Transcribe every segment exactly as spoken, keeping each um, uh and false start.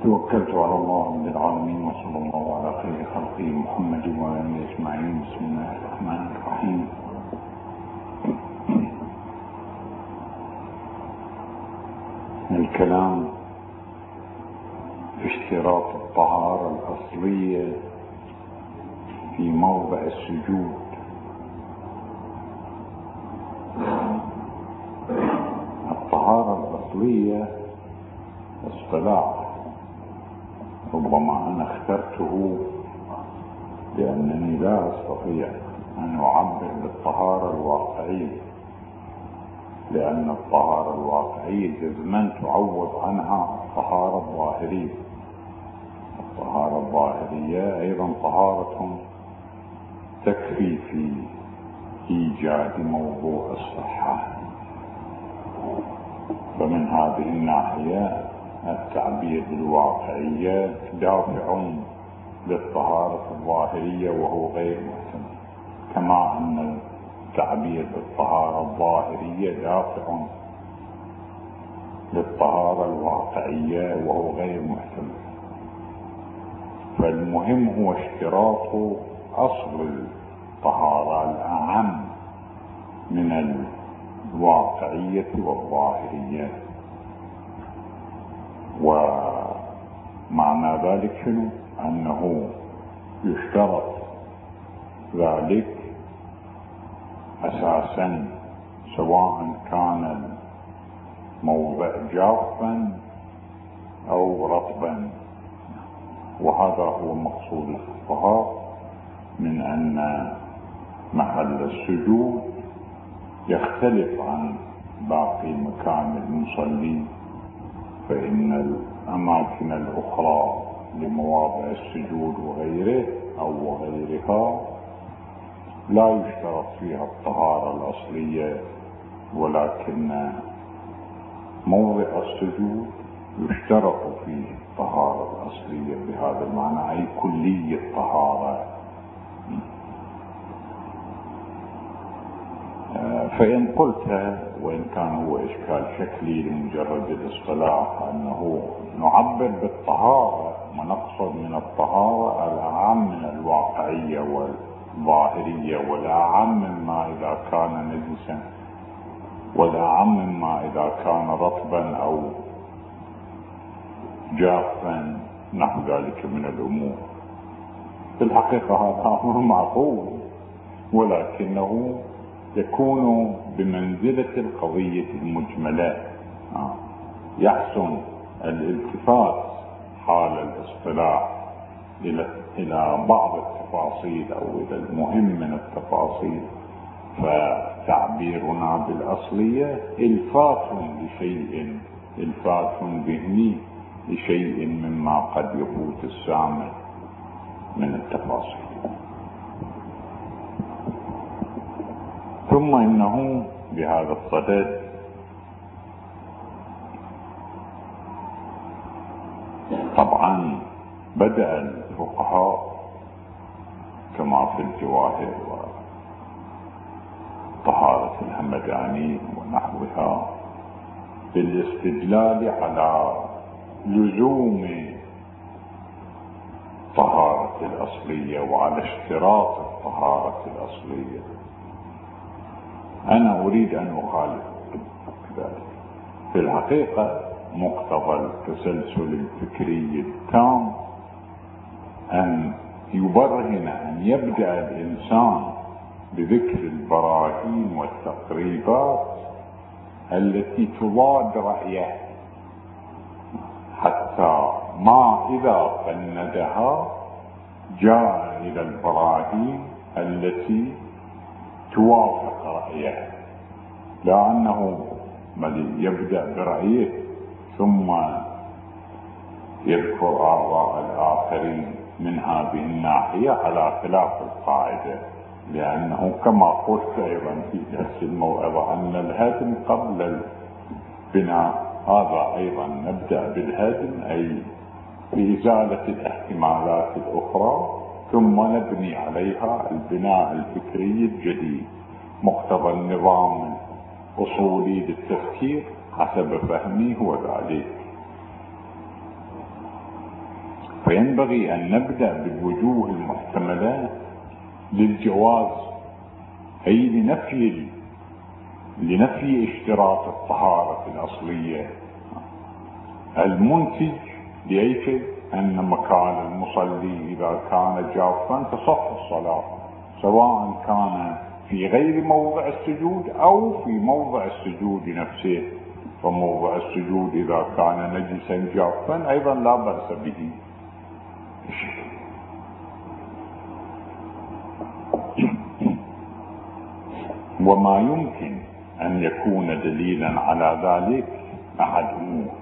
توكلت على الله رب العالمين وصلى الله على خير خلقه محمد وآله أجمعين. بسم الله الرحمن الرحيم. الكلام في اشتراط الطهارة الأصلية في موضع السجود. الطهارة الأصلية اصطلاح ربما أنا اخترته لأنني لا أستطيع أن أعبر بالطهارة الواقعية، لأن الطهارة الواقعية جزما تعوض عنها الطهارة الظاهرية. الطهارة الظاهرية أيضا طهارة تكفي في إيجاد موضوع الصحة، فمن هذه الناحية التعبير بالواقعية دافع للطهارة الظاهرية وهو غير محتمل، كما أن التعبير بالطهارة الظاهرية دافع للطهارة الواقعية وهو غير محتمل. فالمهم هو اشتراط أصل الطهارة الأعم من الواقعية والظاهرية. ومعنى ذلك شنو؟ أنه يشترط ذلك أساسا سواء كان الموضع جافا أو رطبا، وهذا هو مقصود الفقهاء من أن محل السجود يختلف عن باقي مكان المصلي، فإن الأماكن الأخرى لمواضع السجود وغيره أو وغيرها لا يشترط فيها الطهارة الأصلية، ولكن موضع السجود يشترط فيه الطهارة الأصلية بهذا المعنى، أي كلية الطهارة. فإن قلت، وإن كان هو إشكال شكلي لمجرد الاصطلاح، أنه نعبر بالطهارة ونقصد من الطهارة الأعم من الواقعية والظاهرية، والأعم مما إذا كان نجسا، والأعم مما إذا كان رطبا أو جافا، نحو ذلك من الأمور. في الحقيقة هذا أمر معقول، ولكنه يكون بمنزلة القضية المجملة. يحسن الالتفات حال الاصطلاح إلى إلى بعض التفاصيل أو إلى المهم من التفاصيل، فتعبيرنا بالأصلية إلفات لشيء، إلفات ذهني لشيء مما قد يفوت السامع من التفاصيل. ثم إنه بهذا الصدد طبعا بدأ الفقهاء كما في الجواهر وطهارة الهمداني ونحوها بالاستدلال على لزوم طهارة الأصلية وعلى اشتراط الطهارة الأصلية. أنا أريد أن أخالف ذلك. في الحقيقة مقتضى التسلسل الفكري التام أن يبرهن، أن يبدأ الإنسان بذكر البراهين والتقريبات التي تضاد رأيه، حتى ما إذا فندها جاء إلى البراهين التي توافق رأيه، لا أنه بل يبدأ برأيه ثم يذكر آراء الآخرين من هذه الناحية على خلاف القاعدة، لأنه كما قلت أيضا في درس الموعظة أن الهدم قبل البناء، هذا أيضا نبدأ بالهدم أي بإزالة الاحتمالات الأخرى ثم نبني عليها البناء الفكري الجديد. مقتضى النظام الأصولي للتفكير حسب فهمي هو ذلك. فينبغي أن نبدأ بالوجوه المحتملة للجواز، أي لنفي لنفي اشتراط الطهارة الأصلية المنتج لأي شيء، أن مكان المصلي إذا كان جافا تصح الصلاة، سواء كان في غير موضع السجود أو في موضع السجود نفسه. فموضع السجود إذا كان نجسا جافا أيضا لا بأس به. وما يمكن أن يكون دليلا على ذلك أحد أمور،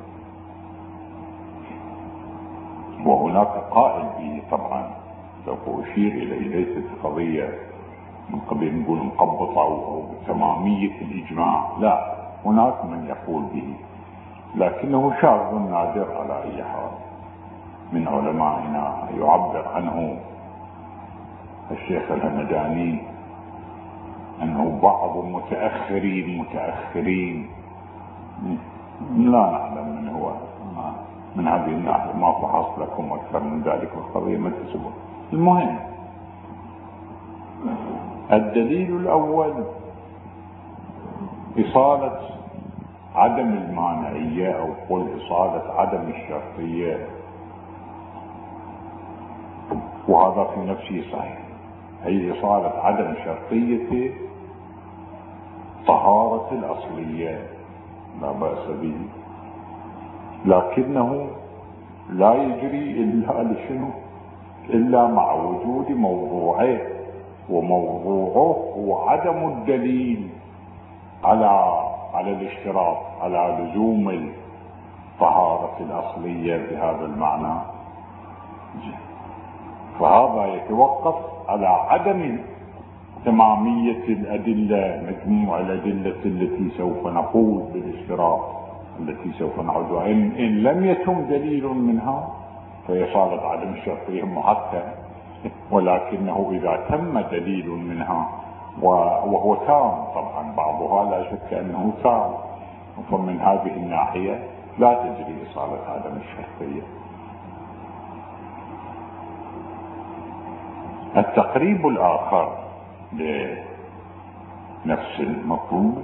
وهناك قائل به طبعا سوف أشير إليه، ليست قضية من قبل نقول مقبطة أو تمامية الإجماع، لا، هناك من يقول به، لكنه شاذ نادر على أي حال من علمائنا. يعبر عنه الشيخ الهمداني أنه بعض متأخرين متأخرين لا نعلم من هو من هذه الناحية، ما فحص لكم أكثر من ذلك والقضية ما تسبق. المهم الدليل الأول إصالة عدم المانعية أو قل إصالة عدم الشرطية، وهذا في نفسه صحيح، أي إصالة عدم شرطية طهارة الأصلية لا بأس به، لكنه لا يجري إلا لشنو؟ إلا مع وجود موضوعه، وموضوعه هو عدم الدليل على على الاشتراط، على لزوم الطهارة الأصلية بهذا المعنى. فهذا يتوقف على عدم تمامية الأدلة، مجموع الأدلة التي سوف نقول بالاشتراط، التي سوف نعودها، إن, إن لم يتم دليل منها فهي صارت عدم الشرطية محتم، ولكنه إذا تم دليل منها وهو تام، طبعا بعضها لا شك أنه تام، فمن هذه الناحية لا تجري إصالة عدم الشرطية. التقريب الآخر لنفس المطلوب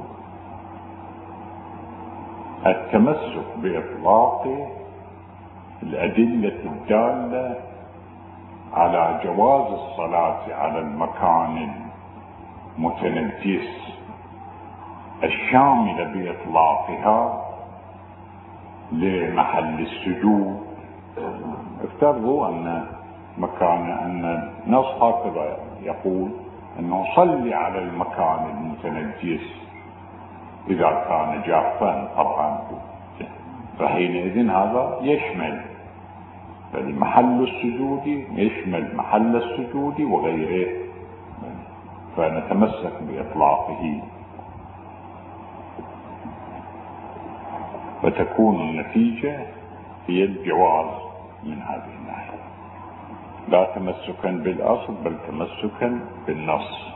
التمسك بإطلاق الأدلة الدالة على جواز الصلاة على المكان المتنجس الشامل بإطلاقها لمحل السجود. افترضوا أن مكان أن النص هكذا يقول أنه صلي على المكان المتنجس إذا كان جافا طبعا، فحينئذ هذا يشمل محل السجود، يشمل محل السجود وغيره، فنتمسك بإطلاقه، فتكون النتيجة هي الجواز من هذه الناحية، لا تمسكا بالأصل بل تمسكا بالنص.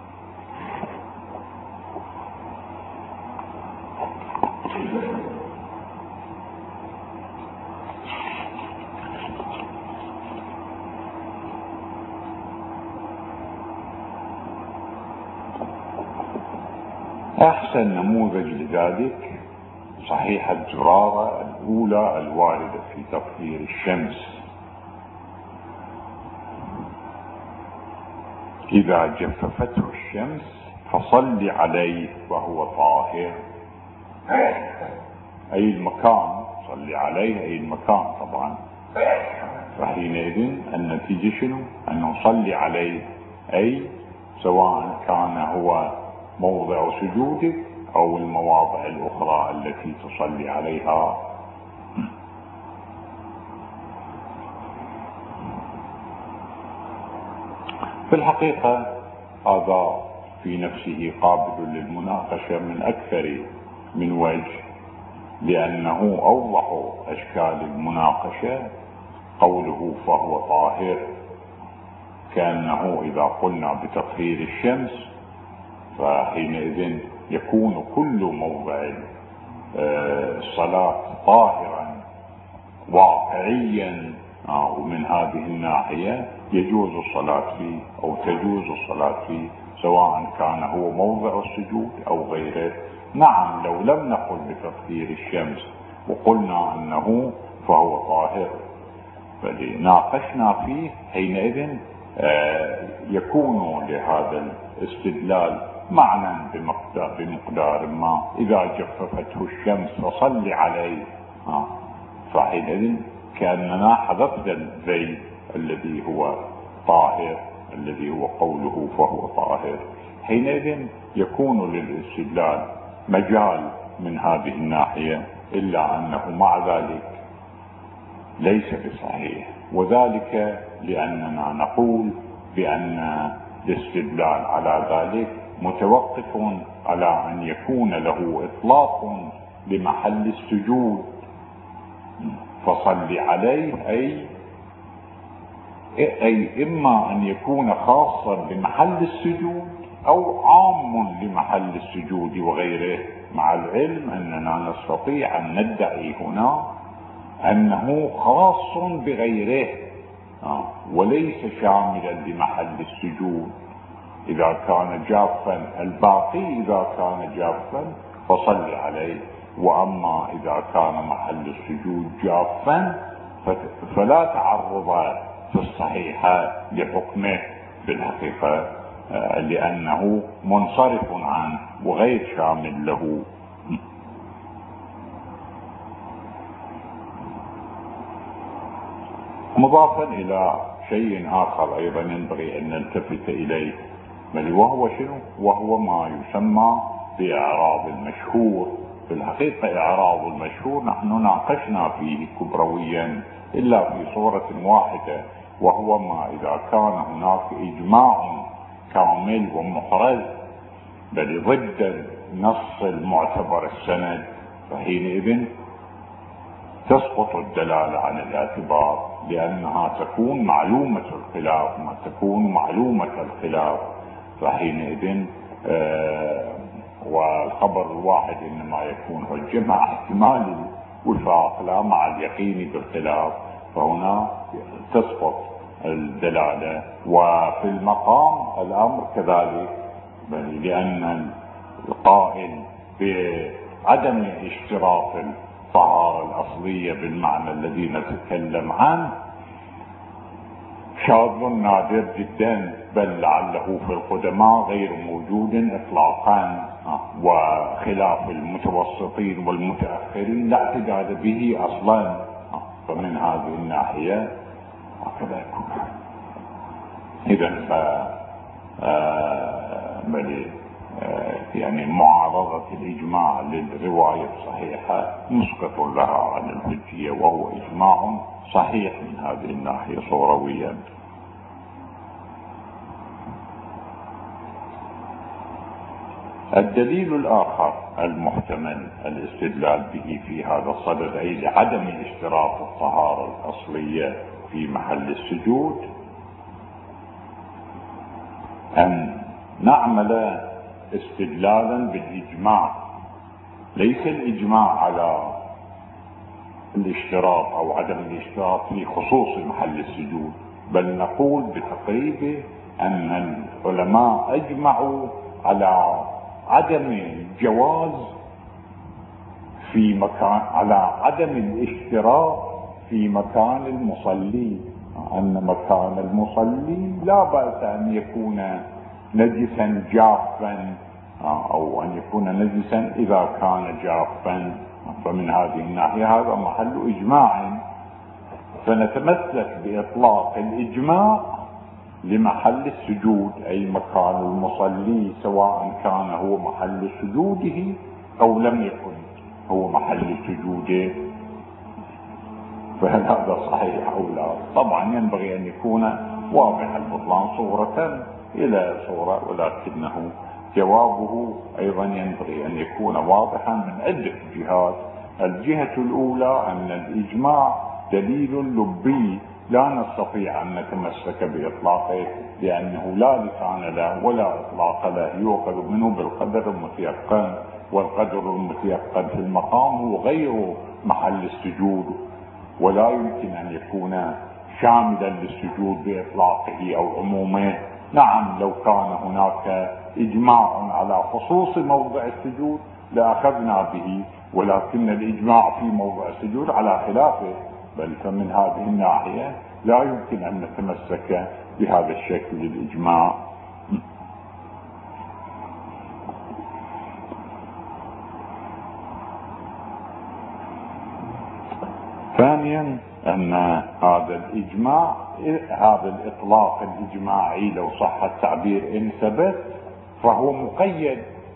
أحسن نموذج لذلك صحيحة زرارة الأولى الواردة في تطهير الشمس: إذا جففته الشمس فصل عليه وهو طاهر، أي المكان، صل عليه أي المكان طبعا، فحينئذ النتيجة شنو؟ أن نصلي عليه، أي سواء كان هو موضع سجودك أو المواضع الأخرى التي تصلي عليها. في الحقيقة هذا في نفسه قابل للمناقشة من أكثر من وجه، لأنه أوضح أشكال المناقشة قوله فهو طاهر، كأنه إذا قلنا بتطهير الشمس فحينئذ يكون كل موضع الصلاة طاهرا واقعيا آه ومن هذه الناحية يجوز الصلاة فيه أو تجوز الصلاة فيه، سواء كان هو موضع السجود أو غيره. نعم، لو لم نقل بتطهير الشمس وقلنا أنه فهو طاهر فناقشنا فيه، حينئذ آه يكون لهذا الاستدلال معنى بمقدار, بمقدار ما. إذا جففته الشمس فصل عليه، آه فحينئذ كأننا حذفنا الذيل الذي هو طاهر، الذي هو قوله فهو طاهر. حينئذ يكون للاستدلال مجال من هذه الناحية، إلا أنه مع ذلك ليس بصحيح، وذلك لأننا نقول بأن الاستدلال على ذلك متوقف على أن يكون له إطلاق لمحل السجود. فصل عليه أي أي إما أن يكون خاصا بمحل السجود أو عام لمحل السجود وغيره، مع العلم أننا نستطيع أن ندعي هنا أنه خاص بغيره وليس شاملا لمحل السجود. إذا كان جافا الباقي إذا كان جافا فصل عليه، وأما إذا كان محل السجود جافا فلا تعرض في الصحيحة لحكمه بالحقيقة، لأنه منصرف عنه وغير شامل له. مضافا إلى شيء آخر أيضا ينبغي أن نلتفت إليه، بل وهو شنو؟ وهو ما يسمى بإعراب المشهور. في الحقيقة إعراب المشهور نحن ناقشنا فيه كبرويا إلا في صورة واحدة، وهو ما إذا كان هناك إجماع كامل ومحرز بل ضد النص المعتبر السند، فحينئذ تسقط الدلالة عن الاعتبار، لأنها تكون معلومة الخلاف ما تكون معلومة الخلاف. فحينئذ آه والخبر الواحد إنما يكون حجة مع احتمال الوفاق لا مع اليقين بالخلاف، فهنا تسقط الدلالة. وفي المقام الأمر كذلك، بل لأن القائل بعدم اشتراط الطهارة الأصلية بالمعنى الذي نتكلم عنه شاذ نادر جدا، بل لعله في القدماء غير موجود إطلاقا، وخلاف المتوسطين والمتأخرين لا اعتداد به أصلا. فمن هذه الناحية هكذا يكون. إذن ف بل يعني معارضة الإجماع للرواية الصحيحة مسقط لها عن الحجية، وهو إجماع صحيح من هذه الناحية صورويا. الدليل الآخر المحتمل الاستدلال به في هذا الصدد أي لعدم اشتراط الطهارة الأصلية في محل السجود أن نعمل استدلالا بالإجماع، ليس الإجماع على الاشتراط أو عدم الاشتراط في خصوص محل السجود، بل نقول بتقريبه أن العلماء أجمعوا على عدم الجواز في مكان، على عدم الاشتراط في مكان المصلي، أن مكان المصلي لا بأس أن يكون نجسا جافا أو أن يكون نجسا إذا كان جافا. فمن هذه الناحية هذا محل إجماع، فنتمسك بإطلاق الإجماع لمحل السجود أي مكان المصلي، سواء كان هو محل سجوده أو لم يكن هو محل سجوده. فهل هذا صحيح أو لا؟ طبعا ينبغي أن يكون واضح البطلان صورة إلى صورة، ولكنه جوابه أيضا ينبغي أن يكون واضحا من عدة جهات. الجهة الأولى أن الإجماع دليل لبي لا نستطيع أن نتمسك بإطلاقه، لأنه لا لسان له ولا إطلاق له، يؤخذ منه بالقدر المتيقن، والقدر المتيقن في المقام هو غير محل السجود، ولا يمكن أن يكون شاملا للسجود بإطلاقه أو عمومه. نعم لو كان هناك إجماع على خصوص موضع السجود لأخذنا به، ولكن الإجماع في موضع السجود على خلافه، بل فمن هذه الناحية لا يمكن أن نتمسك بهذا الشكل للإجماع. ثانيا أن هذا الإجماع، هذا الإطلاق الإجماعي لو صح التعبير إن ثبت فهو مقيد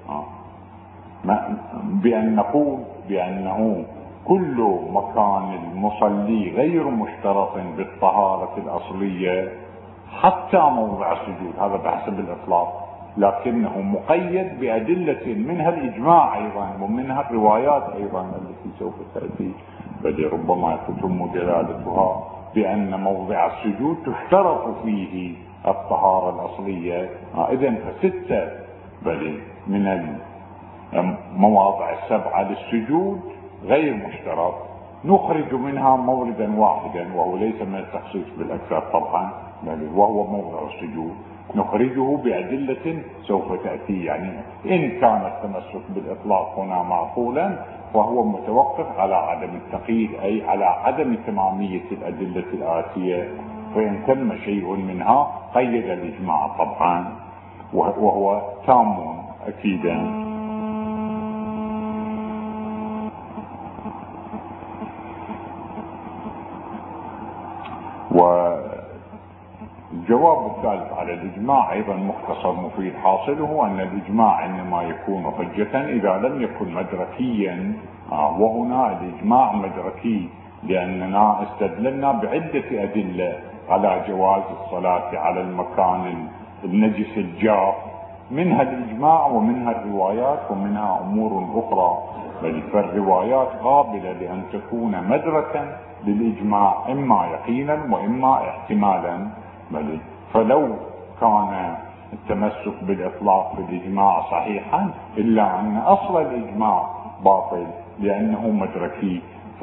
بأن نقول بأنه كل مكان المصلي غير مشترط بالطهارة الأصلية حتى موضع السجود، هذا بحسب الإطلاق، لكنه مقيد بأدلة منها الإجماع أيضا ومنها الروايات أيضا التي سوف تأتي، بل ربما تتم دلالتها بأن موضع السجود تشترط فيه الطهارة الأصلية. إذن فستة بل من المواضع السبعة للسجود غير مشترط، نخرج منها موردا واحدا وهو ليس من التخصيص بالأكثر طبعا، وهو موضع السجود، نخرجه بأدلة سوف تأتي. يعني إن كان التمسك بالإطلاق هنا معقولا فهو متوقف على عدم التقييد، أي على عدم تمامية الأدلة الآتية، فإن تم شيء منها قيد الإجماع طبعا وهو تام أكيدا. والجواب الثالث على الإجماع أيضا مختصر مفيد، حاصله أن الإجماع إنما يكون حجة إذا لم يكن مدركيا، وهنا الإجماع مدركي لأننا استدللنا بعدة أدلة على جواز الصلاة على المكان النجس الجاف، منها الإجماع ومنها الروايات ومنها أمور أخرى، بل فالروايات قابلة لأن تكون مدركا للإجماع إما يقينا وإما احتمالا. بل فلو كان التمسك بالإطلاق في الإجماع صحيحا إلا أن أصل الإجماع باطل لأنه مدركي،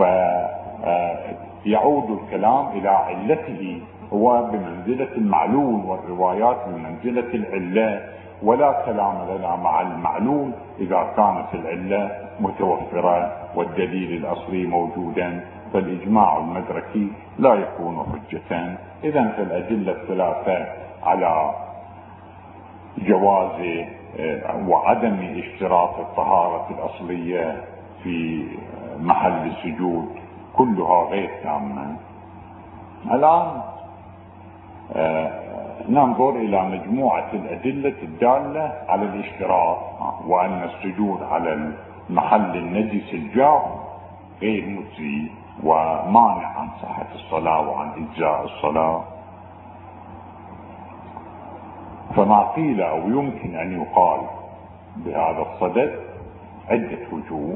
فيعود الكلام إلى علته، هو بمنزلة المعلول والروايات بمنزلة العلة، ولا كلام لنا مع المعلول إذا كانت العلة متوفرة والدليل الأصلي موجودا، فالإجماع المدركي لا يكون حجة. إذن فالأدلة الثلاثة على جواز وعدم اشتراط الطهارة الأصلية في محل السجود كلها غير تامة. الآن ننظر إلى مجموعة الأدلة الدالة على الاشتراط، وأن السجود على المحل النجس الجاف غير مجزي ومانع عن صحة الصلاة وعن إجزاء الصلاة. فما قيل أو يمكن أن يقال بهذا الصدد عدة وجوه.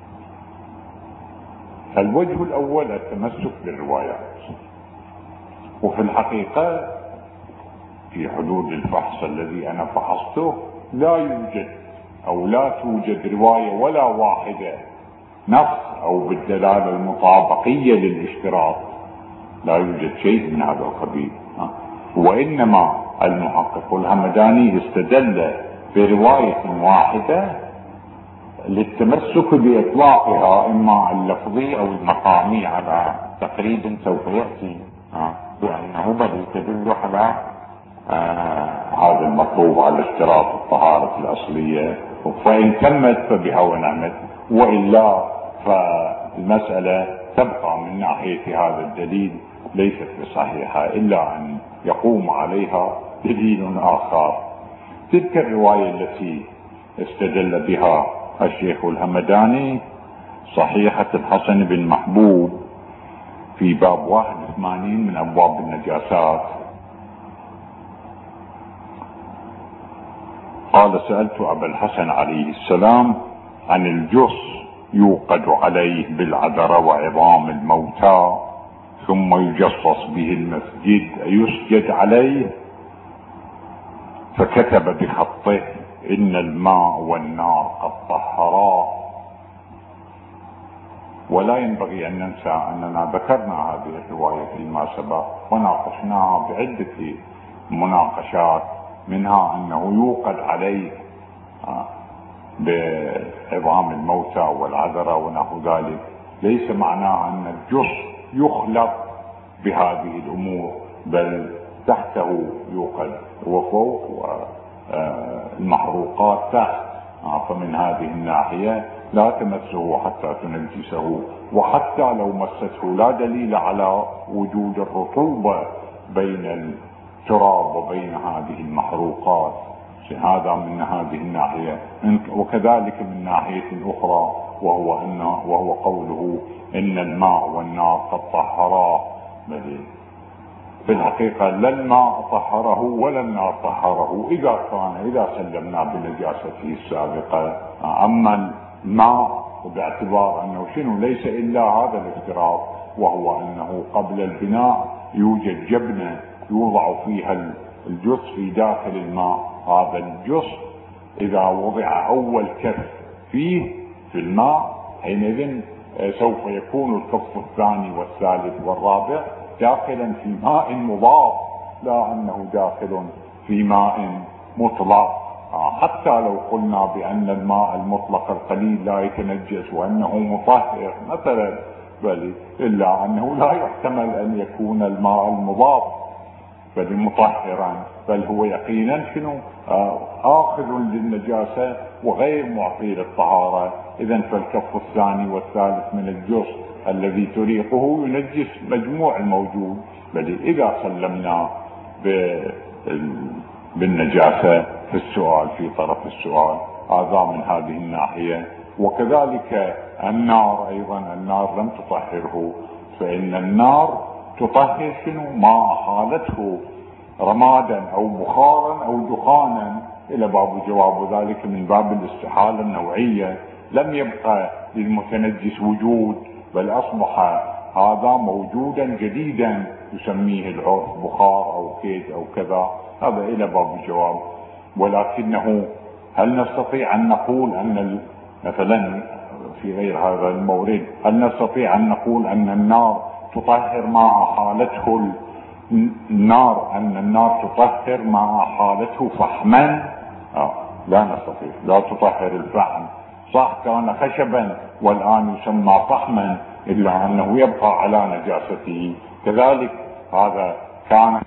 الوجه الأول التمسك بالروايات، وفي الحقيقة في حدود الفحص الذي أنا فحصته لا يوجد أو لا توجد رواية ولا واحدة نص أو بالدلالة المطابقية للاشتراط، لا يوجد شيء من هذا القبيل. وإنما المحقق الهمداني استدل برواية واحدة للتمسك بإطلاقها إما اللفظي أو المقامي على تقريب سوف يأتي، بأنه بل تدل على آه هذا المطلوب على اشتراط الطهارة الأصلية، فإن تمت فبها ونعمت، وإلا فالمسألة تبقى من ناحية هذا الدليل ليست بصحيحة إلا أن يقوم عليها دليل آخر. تلك الرواية التي استدل بها الشيخ الهمداني صحيحة الحسن بن محبوب في باب واحد وثمانين من أبواب النجاسات. قال: سألت أبا الحسن عليه السلام عن الجص يوقد عليه بالعذر وعظام الموتى ثم يجصص به المسجد يسجد عليه، فكتب بخطه: إن الماء والنار قد طهراه، ولا ينبغي أن ننسى أننا ذكرنا هذه الرواية فيما سبق وناقشناها بعدة مناقشات، منها أنه يوقد عليه بعظام الموتى والعذرة ونحو ذلك. ليس معناها أن الجص يخلط بهذه الأمور، بل تحته يوقد وفوق والمحروقات تحت. فمن هذه الناحية لا تمسه حتى تنجسه، وحتى لو مسته لا دليل على وجود الرطوبة بين التراب وبين هذه المحروقات. هذا من هذه الناحية. وكذلك من ناحية أخرى، وهو أن وهو قوله إن الماء والنار قد طهراه. في الحقيقة لا الماء طهره ولا النار طهره إذا كان إذا سلمنا بنجاسته السابقة. أما الماء باعتبار أنه شنو ليس إلا هذا الافتراض، وهو أنه قبل البناء يوجد جبنة يوضع فيها الجص في داخل الماء. هذا الجص إذا وضع أول كف فيه في الماء حينئذ سوف يكون الكف الثاني والثالث والرابع داخلا في ماء مضاف، لا أنه داخل في ماء مطلق. حتى لو قلنا بأن الماء المطلق القليل لا يتنجس وأنه مطهر مثلا، بل إلا أنه لا يحتمل أن يكون الماء المضاف بل مطهرا، بل هو يقينا شنو آخذ للنجاسة وغير معطي للطهارة. إذن فالكف الثاني والثالث من الجص الذي تريقه ينجس مجموع الموجود، بل إذا سلمنا بالنجاسة في السؤال في طرف السؤال. هذا من هذه الناحية. وكذلك النار أيضا، النار لم تطهره، فإن النار تطهر شنو ما حالته رمادا أو بخارا أو دخانا، إلى باب جواب ذلك من باب الاستحالة النوعية. لم يبقى للمتنجس وجود، بل أصبح هذا موجودا جديدا يسميه العرف بخار أو كيد أو كذا. هذا إلى باب الجواب. ولكنه هل نستطيع أن نقول أن مثلا في غير هذا المورد هل نستطيع أن نقول أن النار تطهر ما حالته النار أن النار تطهر ما حالته فحما؟ آه. لا نستطيع. لا تطهر الفحم، صح كان خشبا والآن يسمى فحما، إلا أنه يبقى على نجاسته. كذلك هذا كان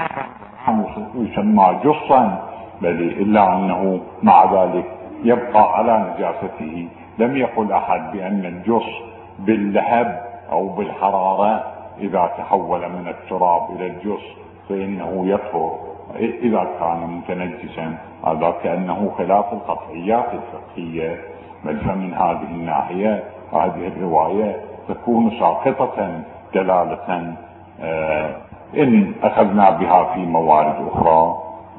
يسمى جصا، بل إلا أنه مع ذلك يبقى على نجاسته. لم يقل أحد بأن الجص باللهب أو بالحرارة إذا تحول من التراب إلى الجص فإنه يطهر إذا كان متنجسا. هذا كأنه خلاف القطعيات الفقهية. بل فمن هذه الناحية هذه الرواية تكون ساقطة دلالة آه إن أخذنا بها في موارد أخرى.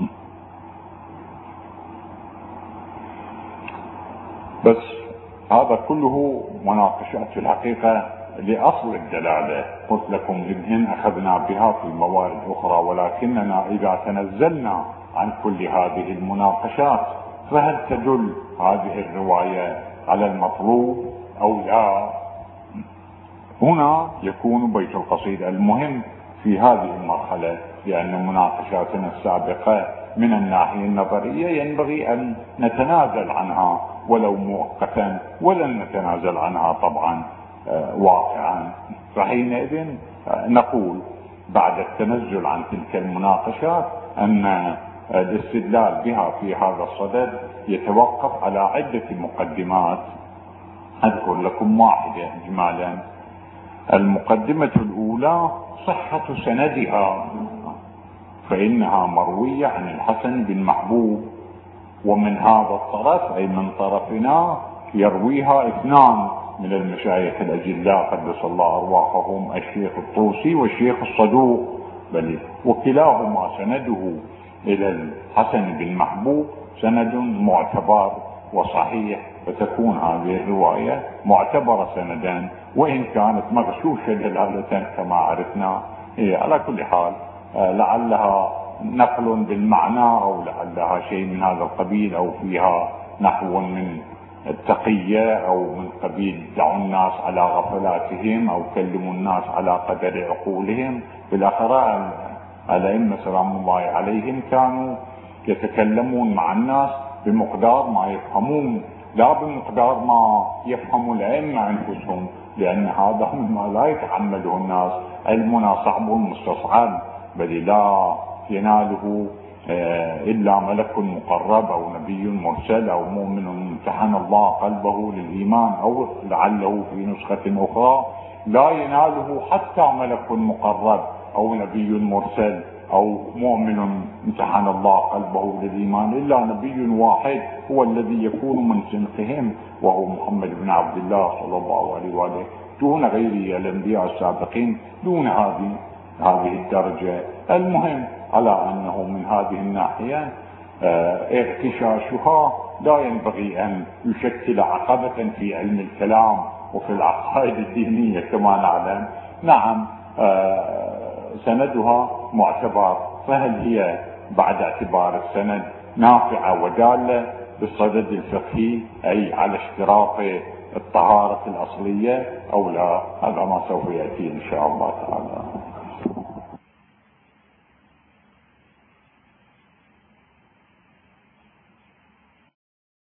بس هذا كله مناقشات في الحقيقة لأصل الدلالة. قلت لكم إن أخذنا بها في موارد أخرى، ولكننا إذا تنزلنا عن كل هذه المناقشات فهل تدل هذه الرواية على المطلوب أو لا؟ هنا يكون بيت القصيد المهم في هذه المرحلة، لأن مناقشاتنا السابقة من الناحية النظرية ينبغي أن نتنازل عنها ولو مؤقتا، ولن نتنازل عنها طبعا واقعا. فحينئذ نقول بعد التنزل عن تلك المناقشات أن الاستدلال بها في هذا الصدد يتوقف على عدة مقدمات. أذكر لكم واحدة إجمالا. المقدمة الأولى صحة سندها، فإنها مروية عن الحسن بن محبوب، ومن هذا الطرف أي من طرفنا يرويها اثنان من المشايخ الأجلاء قدس الله أرواحهم، الشيخ الطوسي والشيخ الصدوق، بل وكلاهما سنده إلى الحسن بن محبوب سند معتبر وصحيح، فتكون هذه الرواية معتبرة سندا وإن كانت مغشوشة دلالة كما عرفنا. هي على كل حال لعلها نقل بالمعنى أو لعلها شيء من هذا القبيل، أو فيها نحو من التقية أو من قبيل دعوا الناس على غفلاتهم أو كلموا الناس على قدر عقولهم. بالآخرة الأئمة سلام الله عليهم كانوا يتكلمون مع الناس بمقدار ما يفهمون، لا بمقدار ما يفهم الأئمة أنفسهم، لأن هذا مما لا يتحمله الناس. علمنا صعب مستصعب، بل لا يناله إلا ملك مقرب أو نبي مرسل أو مؤمن امتحن الله قلبه للإيمان، أو لعله في نسخة أخرى لا يناله حتى ملك مقرب أو نبي مرسل أو مؤمن امتحن الله قلبه للإيمان، إلا نبي واحد هو الذي يكون من صنفهم، وهو محمد بن عبد الله صلى الله عليه وآله، دون غيره الأنبياء السابقين دون هذه هذه الدرجة. المهم على أنه من هذه الناحية اغتشاشها لا ينبغي أن يشكل عقبة في علم الكلام وفي العقائد الدينية كما نعلم. نعم سندها معتبر، فهل هي بعد اعتبار السند نافعة ودالة بالصدد الفقهي أي على اشتراط الطهارة الأصلية أو لا؟ هذا ما سوف يأتي إن شاء الله تعالى.